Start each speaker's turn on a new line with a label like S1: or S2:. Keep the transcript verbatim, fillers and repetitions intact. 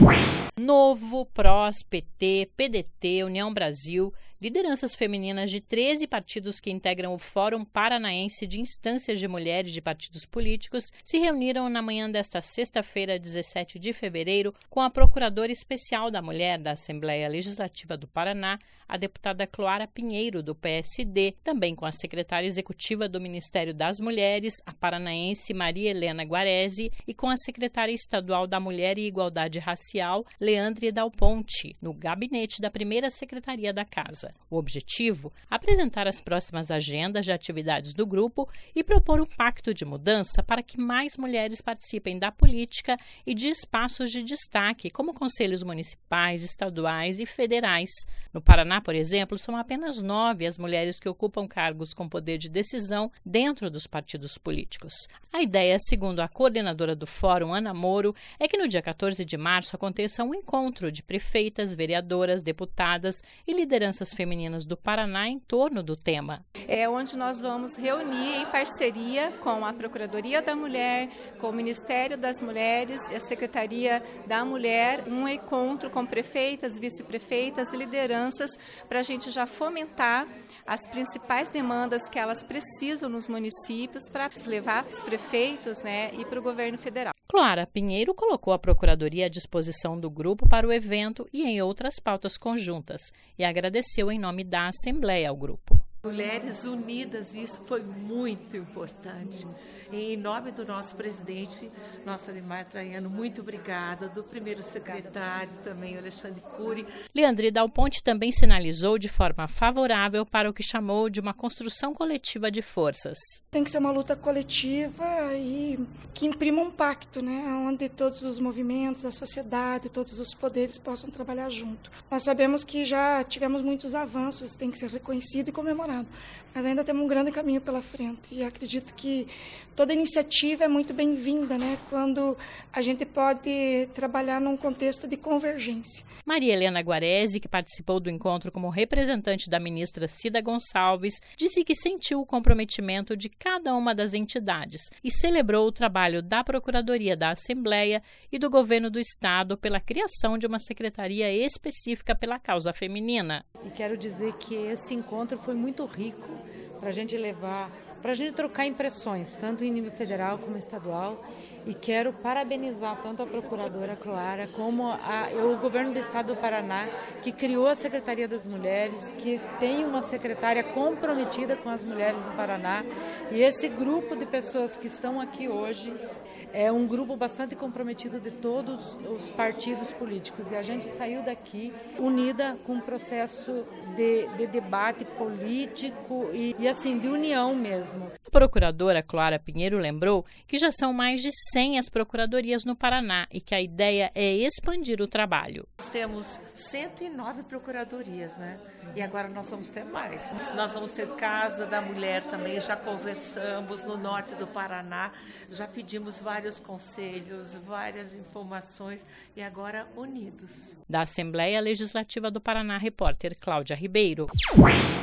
S1: Novo, Prós, P T, P D T, União Brasil, lideranças femininas de treze partidos que integram o Fórum Paranaense de Instâncias de Mulheres de Partidos Políticos se reuniram na manhã desta sexta-feira, dezessete de fevereiro, com a Procuradora Especial da Mulher da Assembleia Legislativa do Paraná, a deputada Cloara Pinheiro, do P S D, também com a secretária executiva do Ministério das Mulheres, a paranaense Maria Helena Guarese, e com a secretária estadual da Mulher e Igualdade Racial, Leandre Dal Ponte, no gabinete da primeira secretaria da Casa. O objetivo? Apresentar as próximas agendas de atividades do grupo e propor um pacto de mudança para que mais mulheres participem da política e de espaços de destaque, como conselhos municipais, estaduais e federais. No Paraná, por exemplo, são apenas nove as mulheres que ocupam cargos com poder de decisão dentro dos partidos políticos. A ideia, segundo a coordenadora do Fórum, Ana Moro, é que no dia quatorze de março aconteça um encontro de prefeitas, vereadoras, deputadas e lideranças femininas do Paraná em torno do tema.
S2: É onde nós vamos reunir em parceria com a Procuradoria da Mulher, com o Ministério das Mulheres e a Secretaria da Mulher, um encontro com prefeitas, vice-prefeitas e lideranças para a gente já fomentar as principais demandas que elas precisam nos municípios para levar para os prefeitos, né, e para o governo federal.
S1: Cloara Pinheiro colocou a Procuradoria à disposição do grupo para o evento e em outras pautas conjuntas e agradeceu em nome da Assembleia ao grupo.
S3: Mulheres unidas, isso foi muito importante. E em nome do nosso presidente, nosso Ademar Traiano, muito obrigada, do primeiro secretário também, Alexandre Cury.
S1: Leandre Dal Ponte também sinalizou de forma favorável para o que chamou de uma construção coletiva de forças.
S4: Tem que ser uma luta coletiva e que imprima um pacto, né, onde todos os movimentos, a sociedade, todos os poderes possam trabalhar junto. Nós sabemos que já tivemos muitos avanços, tem que ser reconhecido e comemorado. Mas ainda temos um grande caminho pela frente e acredito que toda iniciativa é muito bem-vinda, né, quando a gente pode trabalhar num contexto de convergência.
S1: Maria Helena Guarese, que participou do encontro como representante da ministra Cida Gonçalves, disse que sentiu o comprometimento de cada uma das entidades e celebrou o trabalho da Procuradoria da Assembleia e do Governo do Estado pela criação de uma secretaria específica pela causa feminina.
S3: E quero dizer que esse encontro foi muito rico para a gente levar, para a gente trocar impressões, tanto em nível federal como estadual. E quero parabenizar tanto a procuradora Cloara como a, o governo do estado do Paraná, que criou a Secretaria das Mulheres, que tem uma secretária comprometida com as mulheres do Paraná. E esse grupo de pessoas que estão aqui hoje é um grupo bastante comprometido de todos os partidos políticos. E a gente saiu daqui unida com um processo de, de debate político e, e assim, de união mesmo.
S1: A procuradora Cloara Pinheiro lembrou que já são mais de cem as procuradorias no Paraná e que a ideia é expandir o trabalho.
S3: Nós temos cento e nove procuradorias, né? E agora nós vamos ter mais. Nós vamos ter Casa da Mulher também, já conversamos no norte do Paraná, já pedimos vários conselhos, várias informações e agora unidos.
S1: Da Assembleia Legislativa do Paraná, repórter Cláudia Ribeiro.